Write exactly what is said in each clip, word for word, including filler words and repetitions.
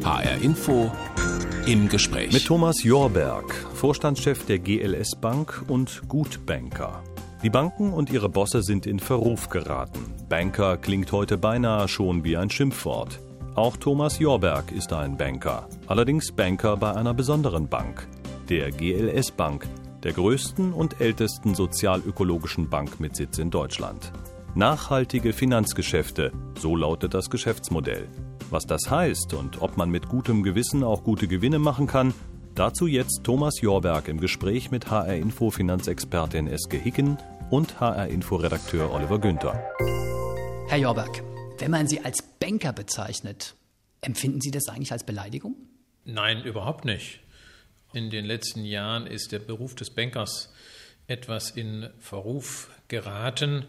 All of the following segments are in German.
H R Info im Gespräch. Mit Thomas Jorberg, Vorstandschef der G L S Bank und Gutbanker. Die Banken und ihre Bosse sind in Verruf geraten. Banker klingt heute beinahe schon wie ein Schimpfwort. Auch Thomas Jorberg ist ein Banker. Allerdings Banker bei einer besonderen Bank, der G L S Bank, der größten und ältesten sozialökologischen Bank mit Sitz in Deutschland. Nachhaltige Finanzgeschäfte, so lautet das Geschäftsmodell. Was das heißt und ob man mit gutem Gewissen auch gute Gewinne machen kann, dazu jetzt Thomas Jorberg im Gespräch mit H R Info Finanzexpertin Eske Hicken und H R Info Redakteur Oliver Günther. Herr Jorberg, wenn man Sie als Banker bezeichnet, empfinden Sie das eigentlich als Beleidigung? Nein, überhaupt nicht. In den letzten Jahren ist der Beruf des Bankers etwas in Verruf geraten.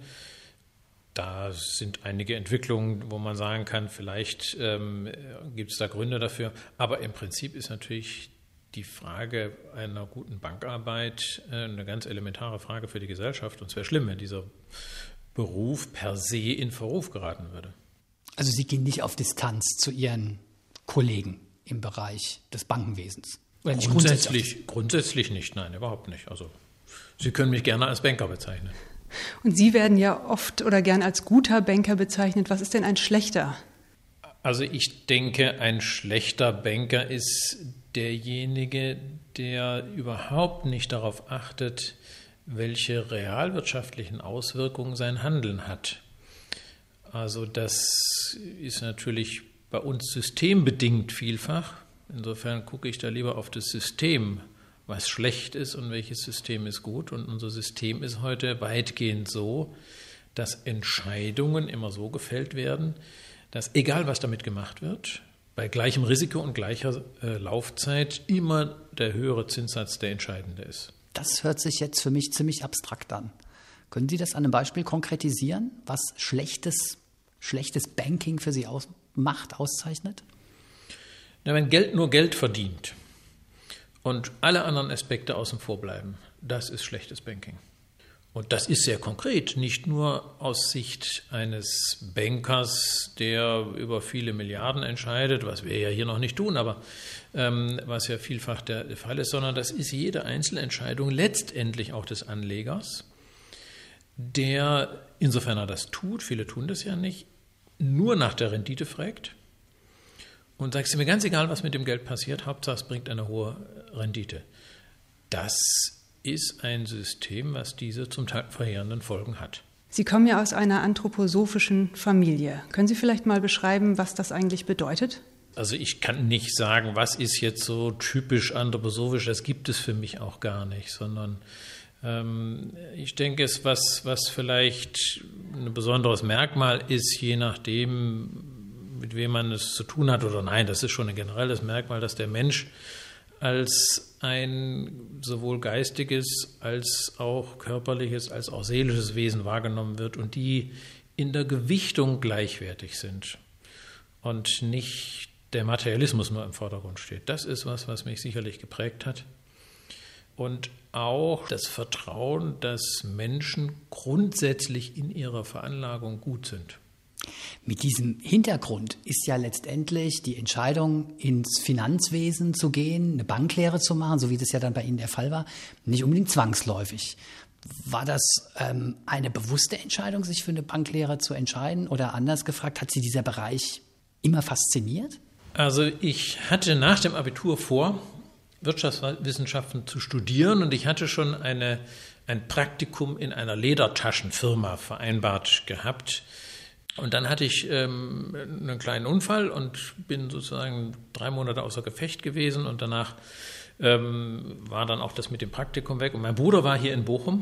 Da sind einige Entwicklungen, wo man sagen kann, vielleicht ähm, gibt es da Gründe dafür. Aber im Prinzip ist natürlich die Frage einer guten Bankarbeit äh, eine ganz elementare Frage für die Gesellschaft. Und es wäre schlimm, wenn dieser Beruf per se in Verruf geraten würde. Also Sie gehen nicht auf Distanz zu Ihren Kollegen im Bereich des Bankenwesens? Oder nicht grundsätzlich, grundsätzlich? grundsätzlich nicht, nein, überhaupt nicht. Also Sie können mich gerne als Banker bezeichnen. Und Sie werden ja oft oder gern als guter Banker bezeichnet. Was ist denn ein schlechter? Also ich denke, ein schlechter Banker ist derjenige, der überhaupt nicht darauf achtet, welche realwirtschaftlichen Auswirkungen sein Handeln hat. Also das ist natürlich bei uns systembedingt vielfach. Insofern gucke ich da lieber auf das System, was schlecht ist und welches System ist gut. Und unser System ist heute weitgehend so, dass Entscheidungen immer so gefällt werden, dass egal was damit gemacht wird, bei gleichem Risiko und gleicher äh, Laufzeit immer der höhere Zinssatz der entscheidende ist. Das hört sich jetzt für mich ziemlich abstrakt an. Können Sie das an einem Beispiel konkretisieren, was schlechtes, schlechtes Banking für Sie ausmacht, auszeichnet? Na, wenn Geld nur Geld verdient und alle anderen Aspekte außen vor bleiben, das ist schlechtes Banking. Und das ist sehr konkret, nicht nur aus Sicht eines Bankers, der über viele Milliarden entscheidet, was wir ja hier noch nicht tun, aber ähm, was ja vielfach der, der Fall ist, sondern das ist jede einzelne Entscheidung letztendlich auch des Anlegers, der, insofern er das tut, viele tun das ja nicht, nur nach der Rendite fragt und sagt, es ist mir ganz egal, was mit dem Geld passiert, Hauptsache es bringt eine hohe Rendite. Das ist ein System, was diese zum Teil verheerenden Folgen hat. Sie kommen ja aus einer anthroposophischen Familie. Können Sie vielleicht mal beschreiben, was das eigentlich bedeutet? Also ich kann nicht sagen, was ist jetzt so typisch anthroposophisch, das gibt es für mich auch gar nicht, sondern ähm, ich denke, es was, was vielleicht ein besonderes Merkmal ist, je nachdem, mit wem man es zu tun hat oder nein, das ist schon ein generelles Merkmal, dass der Mensch als ein sowohl geistiges als auch körperliches als auch seelisches Wesen wahrgenommen wird und die in der Gewichtung gleichwertig sind und nicht der Materialismus nur im Vordergrund steht. Das ist was, was mich sicherlich geprägt hat. Und auch das Vertrauen, dass Menschen grundsätzlich in ihrer Veranlagung gut sind. Mit diesem Hintergrund ist ja letztendlich die Entscheidung, ins Finanzwesen zu gehen, eine Banklehre zu machen, so wie das ja dann bei Ihnen der Fall war, nicht unbedingt zwangsläufig. War das ähm, eine bewusste Entscheidung, sich für eine Banklehre zu entscheiden? Oder anders gefragt, hat Sie dieser Bereich immer fasziniert? Also ich hatte nach dem Abitur vor, Wirtschaftswissenschaften zu studieren und ich hatte schon eine, ein Praktikum in einer Ledertaschenfirma vereinbart gehabt. Und dann hatte ich ähm, einen kleinen Unfall und bin sozusagen drei Monate außer Gefecht gewesen und danach ähm, war dann auch das mit dem Praktikum weg. Und mein Bruder war hier in Bochum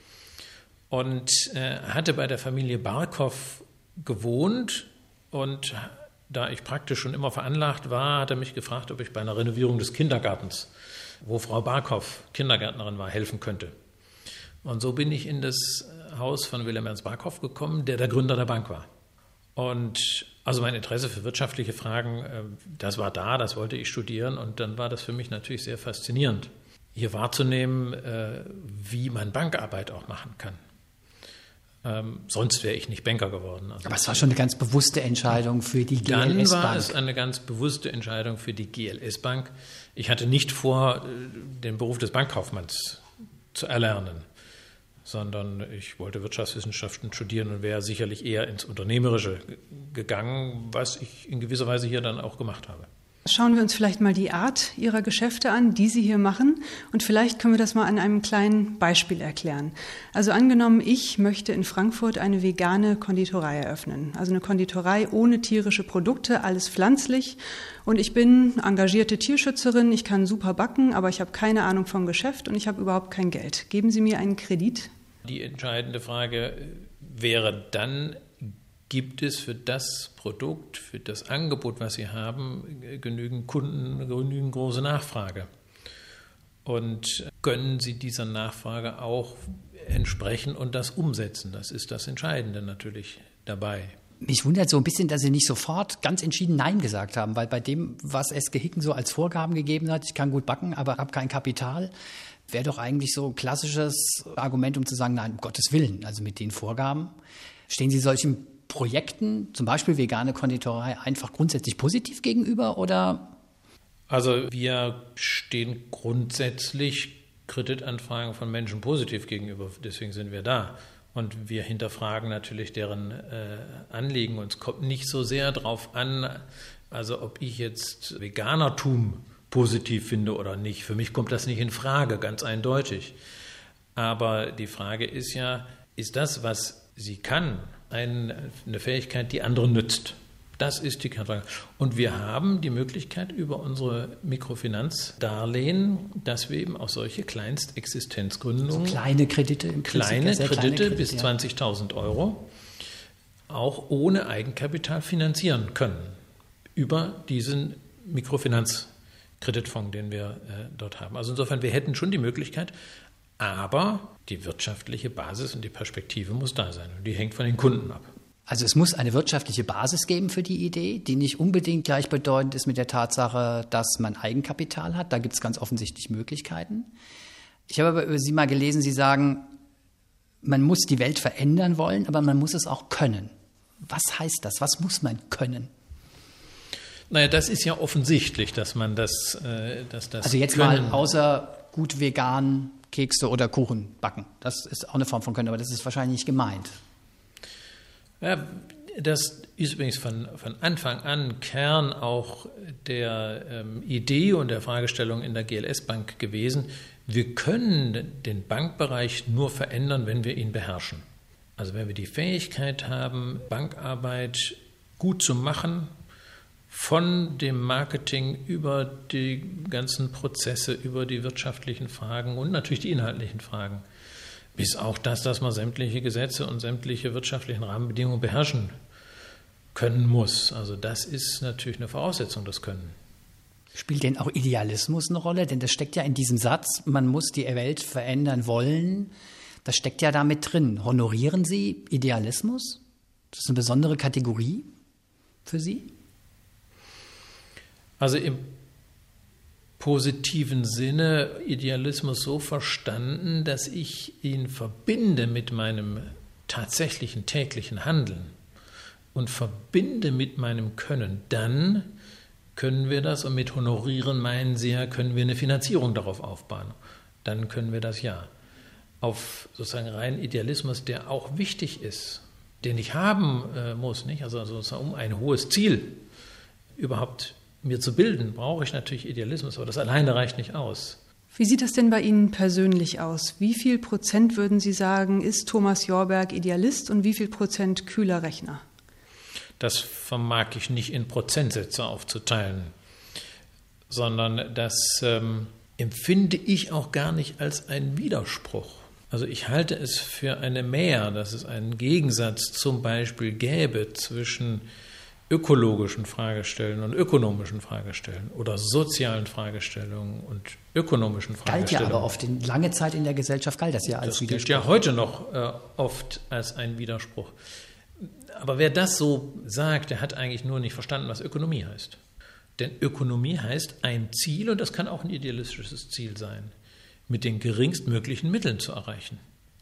und äh, hatte bei der Familie Barkow gewohnt und da ich praktisch schon immer veranlagt war, hat er mich gefragt, ob ich bei einer Renovierung des Kindergartens, wo Frau Barkow Kindergärtnerin war, helfen könnte. Und so bin ich in das Haus von Wilhelm Ernst Barkow gekommen, der der Gründer der Bank war. Und also mein Interesse für wirtschaftliche Fragen, das war da, das wollte ich studieren und dann war das für mich natürlich sehr faszinierend, hier wahrzunehmen, wie man Bankarbeit auch machen kann. Ähm, sonst wäre ich nicht Banker geworden. Also aber es war schon eine ganz bewusste Entscheidung für die G L S Bank. Dann war es eine ganz bewusste Entscheidung für die G L S Bank. Ich hatte nicht vor, den Beruf des Bankkaufmanns zu erlernen, sondern ich wollte Wirtschaftswissenschaften studieren und wäre sicherlich eher ins Unternehmerische gegangen, was ich in gewisser Weise hier dann auch gemacht habe. Schauen wir uns vielleicht mal die Art Ihrer Geschäfte an, die Sie hier machen. Und vielleicht können wir das mal an einem kleinen Beispiel erklären. Also angenommen, ich möchte in Frankfurt eine vegane Konditorei eröffnen. Also eine Konditorei ohne tierische Produkte, alles pflanzlich. Und ich bin engagierte Tierschützerin, ich kann super backen, aber ich habe keine Ahnung vom Geschäft und ich habe überhaupt kein Geld. Geben Sie mir einen Kredit? Die entscheidende Frage wäre dann, gibt es für das Produkt, für das Angebot, was Sie haben, genügend Kunden, genügend große Nachfrage? Und können Sie dieser Nachfrage auch entsprechen und das umsetzen? Das ist das Entscheidende natürlich dabei. Mich wundert so ein bisschen, dass Sie nicht sofort ganz entschieden Nein gesagt haben, weil bei dem, was Eske Hicken so als Vorgaben gegeben hat, ich kann gut backen, aber habe kein Kapital, wäre doch eigentlich so ein klassisches Argument, um zu sagen, nein, um Gottes Willen, also mit den Vorgaben. Stehen Sie solchen Projekten, zum Beispiel vegane Konditorei, einfach grundsätzlich positiv gegenüber oder? Also wir stehen grundsätzlich Kreditanfragen von Menschen positiv gegenüber, deswegen sind wir da. Und wir hinterfragen natürlich deren äh, Anliegen. Uns kommt nicht so sehr darauf an, also ob ich jetzt Veganertum positiv finde oder nicht. Für mich kommt das nicht in Frage, ganz eindeutig. Aber die Frage ist ja, ist das, was sie kann, eine Fähigkeit, die anderen nützt? Das ist die Kernfrage. Und wir haben die Möglichkeit über unsere Mikrofinanzdarlehen, dass wir eben auch solche Kleinstexistenzgründungen, so kleine Kredite, im kleine Kredite Kredite kleine bis ja. zwanzigtausend Euro auch ohne Eigenkapital finanzieren können über diesen Mikrofinanzkreditfonds, den wir äh, dort haben. Also insofern, wir hätten schon die Möglichkeit, aber die wirtschaftliche Basis und die Perspektive muss da sein. Und die hängt von den Kunden ab. Also es muss eine wirtschaftliche Basis geben für die Idee, die nicht unbedingt gleichbedeutend ist mit der Tatsache, dass man Eigenkapital hat. Da gibt es ganz offensichtlich Möglichkeiten. Ich habe aber über Sie mal gelesen, Sie sagen, man muss die Welt verändern wollen, aber man muss es auch können. Was heißt das? Was muss man können? Naja, das ist ja offensichtlich, dass man das, äh, dass das Also jetzt können. mal außer gut vegan Kekse oder Kuchen backen. Das ist auch eine Form von Können, aber das ist wahrscheinlich nicht gemeint. Ja, das ist übrigens von, von Anfang an Kern auch der ähm, Idee und der Fragestellung in der G L S Bank gewesen. Wir können den Bankbereich nur verändern, wenn wir ihn beherrschen. Also wenn wir die Fähigkeit haben, Bankarbeit gut zu machen, von dem Marketing über die ganzen Prozesse, über die wirtschaftlichen Fragen und natürlich die inhaltlichen Fragen, bis auch das, dass man sämtliche Gesetze und sämtliche wirtschaftlichen Rahmenbedingungen beherrschen können muss. Also das ist natürlich eine Voraussetzung, das Können. Spielt denn auch Idealismus eine Rolle? Denn das steckt ja in diesem Satz, man muss die Welt verändern wollen. Das steckt ja damit drin. Honorieren Sie Idealismus? Das ist eine besondere Kategorie für Sie? Also im positiven Sinne Idealismus so verstanden, dass ich ihn verbinde mit meinem tatsächlichen täglichen Handeln und verbinde mit meinem Können. Dann können wir das, und mit honorieren meinen Sie ja, können wir eine Finanzierung darauf aufbauen. Dann können wir das ja. Auf sozusagen rein Idealismus, der auch wichtig ist, den ich haben äh, muss, nicht? Also sozusagen um ein hohes Ziel überhaupt mir zu bilden, brauche ich natürlich Idealismus, aber das alleine reicht nicht aus. Wie sieht das denn bei Ihnen persönlich aus? Wie viel Prozent würden Sie sagen, ist Thomas Jorberg Idealist und wie viel Prozent kühler Rechner? Das vermag ich nicht in Prozentsätze aufzuteilen, sondern das ähm, empfinde ich auch gar nicht als einen Widerspruch. Also ich halte es für eine Mehr, dass es einen Gegensatz zum Beispiel gäbe zwischen ökologischen Fragestellungen und ökonomischen Fragestellungen oder sozialen Fragestellungen und ökonomischen Fragestellungen. Galt ja aber oft, in, lange Zeit in der Gesellschaft galt das ja als das Widerspruch. Das gilt ja heute noch äh, oft als ein Widerspruch. Aber wer das so sagt, der hat eigentlich nur nicht verstanden, was Ökonomie heißt. Denn Ökonomie heißt ein Ziel, und das kann auch ein idealistisches Ziel sein, mit den geringstmöglichen Mitteln zu erreichen.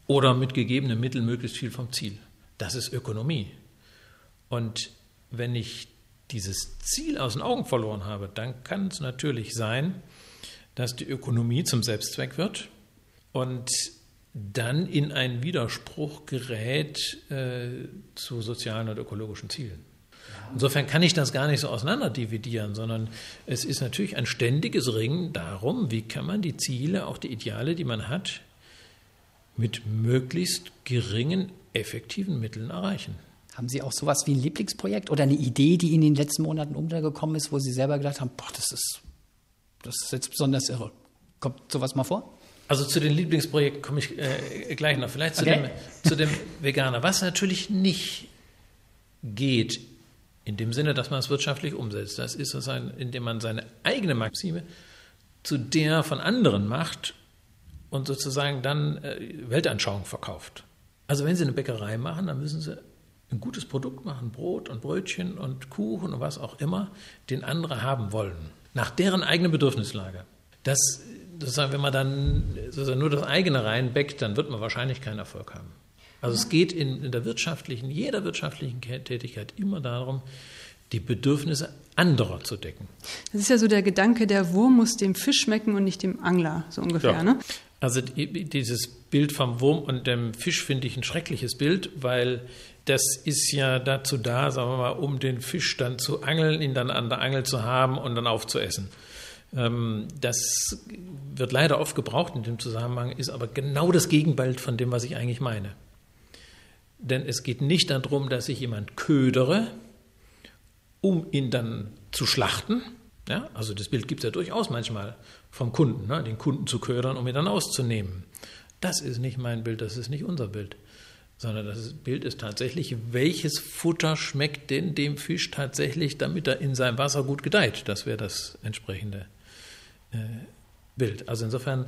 oder mit gegebenen Mitteln möglichst viel vom Ziel. Das ist Ökonomie. Und wenn ich dieses Ziel aus den Augen verloren habe, dann kann es natürlich sein, dass die Ökonomie zum Selbstzweck wird und dann in einen Widerspruch gerät äh, zu sozialen und ökologischen Zielen. Insofern kann ich das gar nicht so auseinander dividieren, sondern es ist natürlich ein ständiges Ringen darum, wie kann man die Ziele, auch die Ideale, die man hat, mit möglichst geringen, effektiven Mitteln erreichen. Haben Sie auch sowas wie ein Lieblingsprojekt oder eine Idee, die Ihnen in den letzten Monaten untergekommen ist, wo Sie selber gedacht haben, boah, das ist, das ist jetzt besonders irre. Kommt sowas mal vor? Also zu den Lieblingsprojekten komme ich äh, gleich noch. Vielleicht zu, Okay. dem, zu dem Veganer. Was natürlich nicht geht, in dem Sinne, dass man es wirtschaftlich umsetzt, das ist es, indem man seine eigene Maxime zu der von anderen macht und sozusagen dann äh, Weltanschauung verkauft. Also wenn Sie eine Bäckerei machen, dann müssen Sie ein gutes Produkt machen, Brot und Brötchen und Kuchen und was auch immer, den andere haben wollen, nach deren eigenen Bedürfnislage. Das, sozusagen, wenn man dann sozusagen nur das eigene reinbäckt, dann wird man wahrscheinlich keinen Erfolg haben. Also es geht in, in der wirtschaftlichen, jeder wirtschaftlichen Tätigkeit immer darum, die Bedürfnisse anderer zu decken. Das ist ja so der Gedanke, der Wurm muss dem Fisch schmecken und nicht dem Angler, so ungefähr, Ja. ne? Also dieses Bild vom Wurm und dem Fisch finde ich ein schreckliches Bild, weil das ist ja dazu da, sagen wir mal, um den Fisch dann zu angeln, ihn dann an der Angel zu haben und dann aufzuessen. Das wird leider oft gebraucht in dem Zusammenhang, ist aber genau das Gegenbild von dem, was ich eigentlich meine. Denn es geht nicht darum, dass ich jemand ködere, um ihn dann zu schlachten. Ja, also das Bild gibt es ja durchaus manchmal vom Kunden, ne, den Kunden zu ködern, um ihn dann auszunehmen. Das ist nicht mein Bild, das ist nicht unser Bild. Sondern das Bild ist tatsächlich, welches Futter schmeckt denn dem Fisch tatsächlich, damit er in seinem Wasser gut gedeiht. Das wäre das entsprechende äh, Bild. Also insofern,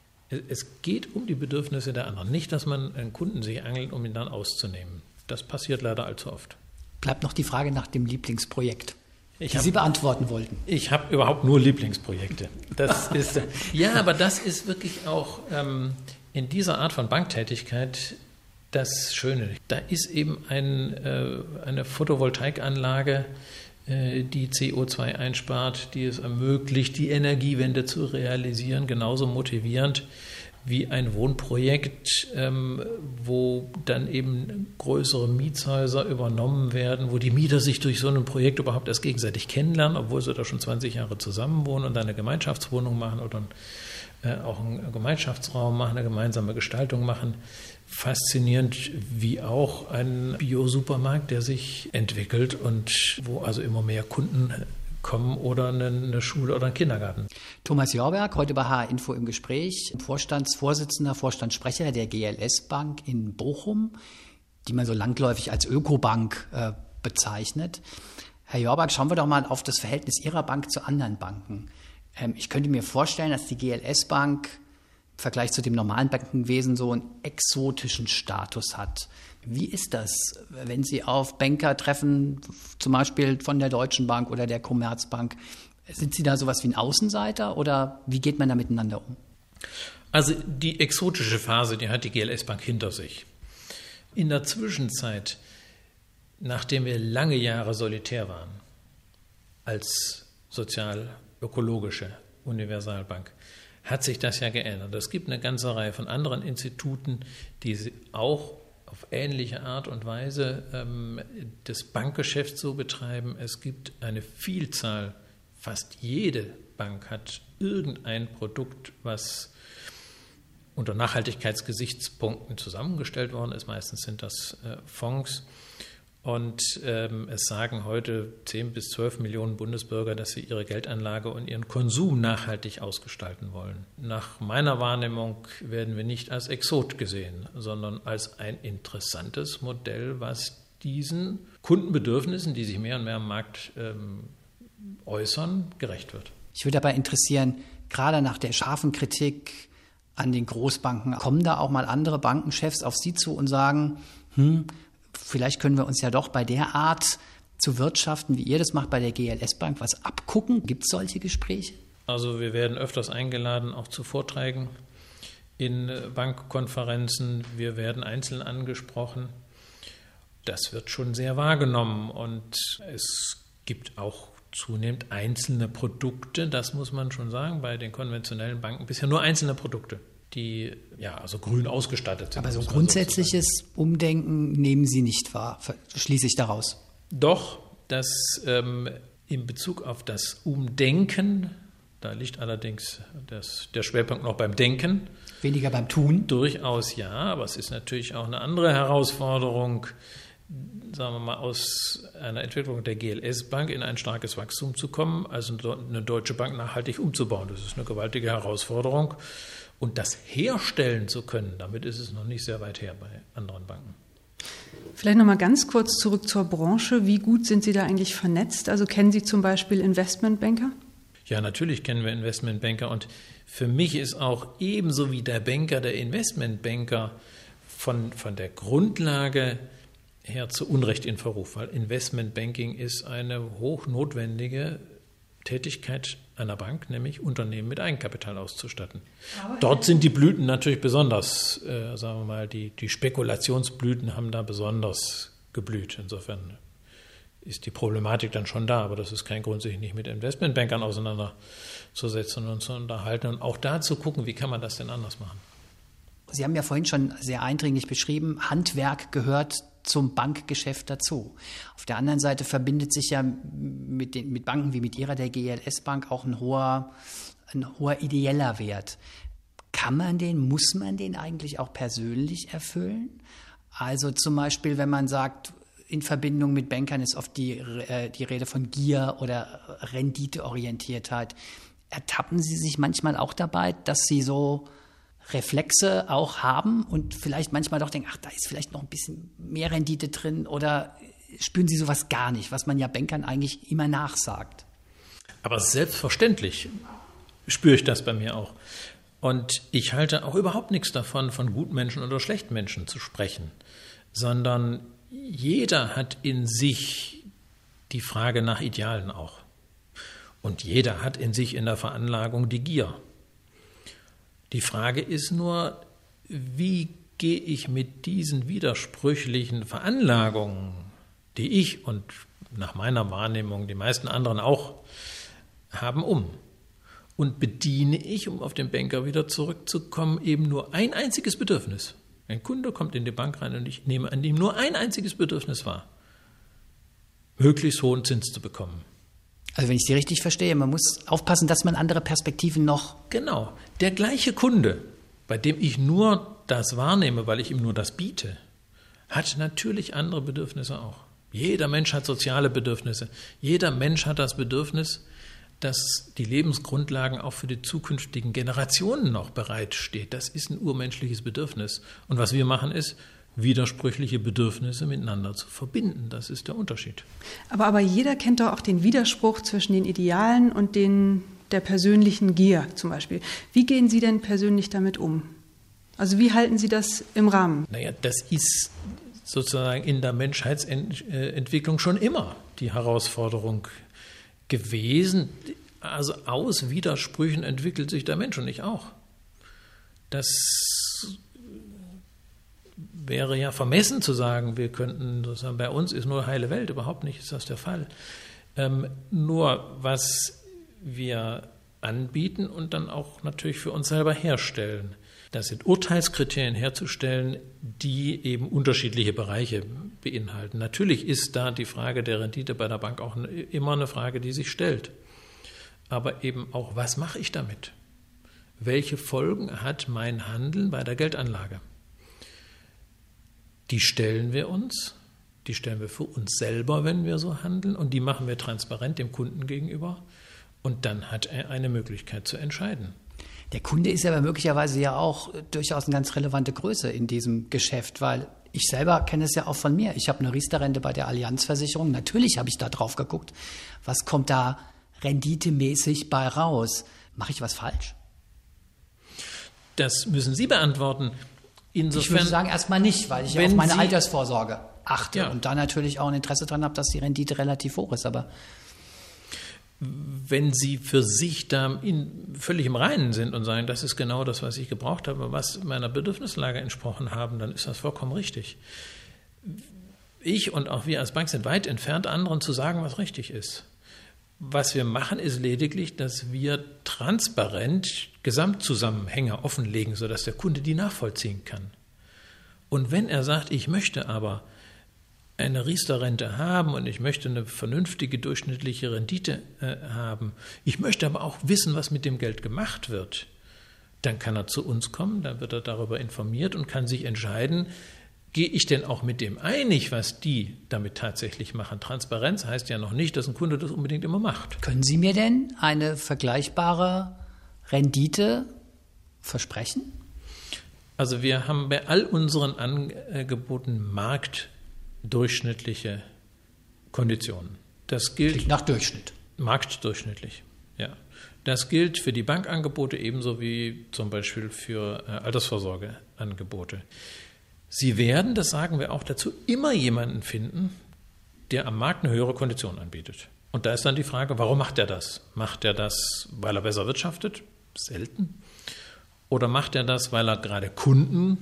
es geht um die Bedürfnisse der anderen. Nicht, dass man einen Kunden sich angelt, um ihn dann auszunehmen. Das passiert leider allzu oft. Bleibt noch die Frage nach dem Lieblingsprojekt, Ich die hab, Sie beantworten wollten. Ich habe überhaupt nur Lieblingsprojekte. Das ist, ja, aber das ist wirklich auch ähm, in dieser Art von Banktätigkeit das Schöne. Da ist eben ein, äh, eine Photovoltaikanlage, äh, die C O zwei einspart, die es ermöglicht, die Energiewende zu realisieren, genauso motivierend wie ein Wohnprojekt, ähm, wo dann eben größere Mietshäuser übernommen werden, wo die Mieter sich durch so ein Projekt überhaupt erst gegenseitig kennenlernen, obwohl sie da schon zwanzig Jahre zusammenwohnen und eine Gemeinschaftswohnung machen oder äh, auch einen Gemeinschaftsraum machen, eine gemeinsame Gestaltung machen. Faszinierend wie auch ein Bio-Supermarkt, der sich entwickelt und wo also immer mehr Kunden kommen oder eine Schule oder ein Kindergarten. Thomas Jorberg, heute bei H R-Info im Gespräch, Vorstandsvorsitzender, Vorstandssprecher der G L S-Bank in Bochum, die man so langläufig als Ökobank äh, bezeichnet. Herr Jorberg, schauen wir doch mal auf das Verhältnis Ihrer Bank zu anderen Banken. Ähm, ich könnte mir vorstellen, dass die G L S-Bank im Vergleich zu dem normalen Bankenwesen so einen exotischen Status hat. Wie ist das, wenn Sie auf Banker treffen, zum Beispiel von der Deutschen Bank oder der Commerzbank? Sind Sie da sowas wie ein Außenseiter oder wie geht man da miteinander um? Also die exotische Phase, die hat die G L S-Bank hinter sich. In der Zwischenzeit, nachdem wir lange Jahre solitär waren, als sozial-ökologische Universalbank, hat sich das ja geändert. Es gibt eine ganze Reihe von anderen Instituten, die auch auf ähnliche Art und Weise ähm, das Bankgeschäft so betreiben. Es gibt eine Vielzahl, fast jede Bank hat irgendein Produkt, was unter Nachhaltigkeitsgesichtspunkten zusammengestellt worden ist. Meistens sind das äh, Fonds. Und ähm, es sagen heute zehn bis zwölf Millionen Bundesbürger, dass sie ihre Geldanlage und ihren Konsum nachhaltig ausgestalten wollen. Nach meiner Wahrnehmung werden wir nicht als Exot gesehen, sondern als ein interessantes Modell, was diesen Kundenbedürfnissen, die sich mehr und mehr am Markt ähm, äußern, gerecht wird. Ich würde dabei interessieren, gerade nach der scharfen Kritik an den Großbanken, kommen da auch mal andere Bankenchefs auf Sie zu und sagen, hm, vielleicht können wir uns ja doch bei der Art zu wirtschaften, wie ihr das macht bei der G L S-Bank, was abgucken? Gibt es solche Gespräche? Also wir werden öfters eingeladen, auch zu Vorträgen in Bankkonferenzen, wir werden einzeln angesprochen. Das wird schon sehr wahrgenommen und es gibt auch zunehmend einzelne Produkte, das muss man schon sagen, bei den konventionellen Banken bisher nur einzelne Produkte, die ja also grün ausgestattet sind. Aber so grundsätzliches Umdenken nehmen Sie nicht wahr, schließe ich daraus. Doch, dass ähm, in Bezug auf das Umdenken, da liegt allerdings das, der Schwerpunkt noch beim Denken. Weniger beim Tun? Durchaus ja, aber es ist natürlich auch eine andere Herausforderung, sagen wir mal, aus einer Entwicklung der G L S-Bank in ein starkes Wachstum zu kommen, also eine deutsche Bank nachhaltig umzubauen. Das ist eine gewaltige Herausforderung. Und das herstellen zu können, damit ist es noch nicht sehr weit her bei anderen Banken. Vielleicht noch mal ganz kurz zurück zur Branche. Wie gut sind Sie da eigentlich vernetzt? Also kennen Sie zum Beispiel Investmentbanker? Ja, natürlich kennen wir Investmentbanker. Und für mich ist auch ebenso wie der Banker, der Investmentbanker von, von der Grundlage her zu Unrecht in Verruf, weil Investmentbanking ist eine hochnotwendige Tätigkeit einer Bank, nämlich Unternehmen mit Eigenkapital auszustatten. Aber dort sind die Blüten natürlich besonders, äh, sagen wir mal, die, die Spekulationsblüten haben da besonders geblüht. Insofern ist die Problematik dann schon da, aber das ist kein Grund, sich nicht mit Investmentbankern auseinanderzusetzen und zu unterhalten und auch da zu gucken, wie kann man das denn anders machen. Sie haben ja vorhin schon sehr eindringlich beschrieben, Handwerk gehört zum Bankgeschäft dazu. Auf der anderen Seite verbindet sich ja mit, den, mit Banken wie mit Ihrer, der G L S-Bank, auch ein hoher, ein hoher ideeller Wert. Kann man den, muss man den eigentlich auch persönlich erfüllen? Also zum Beispiel, wenn man sagt, in Verbindung mit Bankern ist oft die, äh, die Rede von Gier oder Renditeorientiertheit. Ertappen Sie sich manchmal auch dabei, dass Sie so Reflexe auch haben und vielleicht manchmal doch denken, ach, da ist vielleicht noch ein bisschen mehr Rendite drin, oder spüren Sie sowas gar nicht, was man ja Bankern eigentlich immer nachsagt? Aber selbstverständlich spüre ich das bei mir auch. Und ich halte auch überhaupt nichts davon, von Gutmenschen oder Schlechtmenschen zu sprechen, sondern jeder hat in sich die Frage nach Idealen auch. Und jeder hat in sich in der Veranlagung die Gier. Die Frage ist nur, wie gehe ich mit diesen widersprüchlichen Veranlagungen, die ich und nach meiner Wahrnehmung die meisten anderen auch haben, um? Und bediene ich, um auf den Banker wieder zurückzukommen, eben nur ein einziges Bedürfnis? Ein Kunde kommt in die Bank rein und ich nehme an ihm nur ein einziges Bedürfnis wahr: möglichst hohen Zins zu bekommen. Also wenn ich Sie richtig verstehe, man muss aufpassen, dass man andere Perspektiven noch... Genau. Der gleiche Kunde, bei dem ich nur das wahrnehme, weil ich ihm nur das biete, hat natürlich andere Bedürfnisse auch. Jeder Mensch hat soziale Bedürfnisse. Jeder Mensch hat das Bedürfnis, dass die Lebensgrundlagen auch für die zukünftigen Generationen noch bereitsteht. Das ist ein urmenschliches Bedürfnis. Und was wir machen ist, widersprüchliche Bedürfnisse miteinander zu verbinden. Das ist der Unterschied. Aber, aber jeder kennt doch auch den Widerspruch zwischen den Idealen und den, der persönlichen Gier zum Beispiel. Wie gehen Sie denn persönlich damit um? Also wie halten Sie das im Rahmen? Naja, das ist sozusagen in der Menschheitsentwicklung schon immer die Herausforderung gewesen. Also aus Widersprüchen entwickelt sich der Mensch und ich auch. Das wäre ja vermessen zu sagen, wir könnten sozusagen, bei uns ist nur heile Welt. Überhaupt nicht ist das der Fall. Ähm, nur was wir anbieten und dann auch natürlich für uns selber herstellen. Das sind Urteilskriterien herzustellen, die eben unterschiedliche Bereiche beinhalten. Natürlich ist da die Frage der Rendite bei der Bank auch immer eine Frage, die sich stellt. Aber eben auch, was mache ich damit? Welche Folgen hat mein Handeln bei der Geldanlage? Die stellen wir uns, die stellen wir für uns selber, wenn wir so handeln, und die machen wir transparent dem Kunden gegenüber. Und dann hat er eine Möglichkeit zu entscheiden. Der Kunde ist aber möglicherweise ja auch durchaus eine ganz relevante Größe in diesem Geschäft, weil ich selber kenne es ja auch von mir. Ich habe eine Riester-Rente bei der Allianz-Versicherung. Natürlich habe ich da drauf geguckt, was kommt da renditemäßig bei raus. Mache ich was falsch? Das müssen Sie beantworten. Insofern, ich würde sagen, erstmal nicht, weil ich ja auf meine Sie, Altersvorsorge achte, ja, und da natürlich auch ein Interesse daran habe, dass die Rendite relativ hoch ist. Aber wenn Sie für sich da in, völlig im Reinen sind und sagen, das ist genau das, was ich gebraucht habe, was meiner Bedürfnislage entsprochen haben, dann ist das vollkommen richtig. Ich und auch wir als Bank sind weit entfernt, anderen zu sagen, was richtig ist. Was wir machen, ist lediglich, dass wir transparent Gesamtzusammenhänge offenlegen, sodass der Kunde die nachvollziehen kann. Und wenn er sagt, ich möchte aber eine Riester-Rente haben und ich möchte eine vernünftige durchschnittliche Rendite äh, haben, ich möchte aber auch wissen, was mit dem Geld gemacht wird, dann kann er zu uns kommen, dann wird er darüber informiert und kann sich entscheiden, gehe ich denn auch mit dem einig, was die damit tatsächlich machen? Transparenz heißt ja noch nicht, dass ein Kunde das unbedingt immer macht. Können Sie mir denn eine vergleichbare Rendite versprechen? Also wir haben bei all unseren Angeboten marktdurchschnittliche Konditionen. Das gilt Klingt nach Durchschnitt. Marktdurchschnittlich, ja. Das gilt für die Bankangebote ebenso wie zum Beispiel für äh, Altersvorsorgeangebote. Sie werden, das sagen wir auch dazu, immer jemanden finden, der am Markt eine höhere Kondition anbietet. Und da ist dann die Frage, warum macht er das? Macht er das, weil er besser wirtschaftet? Selten. Oder macht er das, weil er gerade Kunden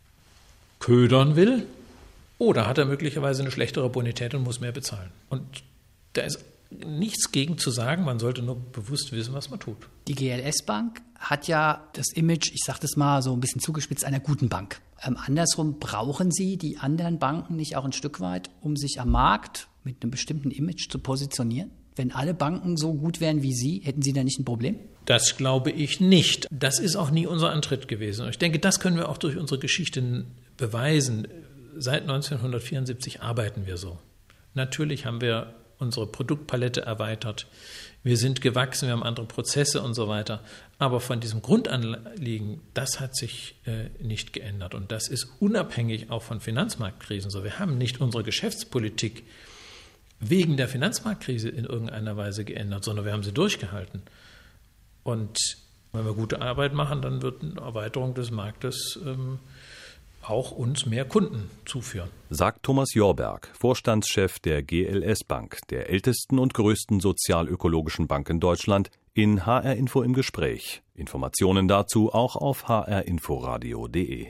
ködern will? Oder hat er möglicherweise eine schlechtere Bonität und muss mehr bezahlen? Und da ist nichts gegen zu sagen, man sollte nur bewusst wissen, was man tut. Die G L S Bank hat ja das Image, ich sage das mal so ein bisschen zugespitzt, einer guten Bank. Ähm, andersrum, brauchen Sie die anderen Banken nicht auch ein Stück weit, um sich am Markt mit einem bestimmten Image zu positionieren? Wenn alle Banken so gut wären wie Sie, hätten Sie da nicht ein Problem? Das glaube ich nicht. Das ist auch nie unser Antritt gewesen. Und ich denke, das können wir auch durch unsere Geschichte beweisen. Seit neunzehnhundertvierundsiebzig arbeiten wir so. Natürlich haben wir unsere Produktpalette erweitert. Wir sind gewachsen, wir haben andere Prozesse und so weiter. Aber von diesem Grundanliegen, das hat sich äh, nicht geändert. Und das ist unabhängig auch von Finanzmarktkrisen so. Wir haben nicht unsere Geschäftspolitik wegen der Finanzmarktkrise in irgendeiner Weise geändert, sondern wir haben sie durchgehalten. Und wenn wir gute Arbeit machen, dann wird eine Erweiterung des Marktes ähm, auch uns mehr Kunden zuführen. Sagt Thomas Jorberg, Vorstandschef der G L S Bank, der ältesten und größten sozialökologischen Bank in Deutschland, in H R Info im Gespräch. Informationen dazu auch auf h r inforadio punkt d e.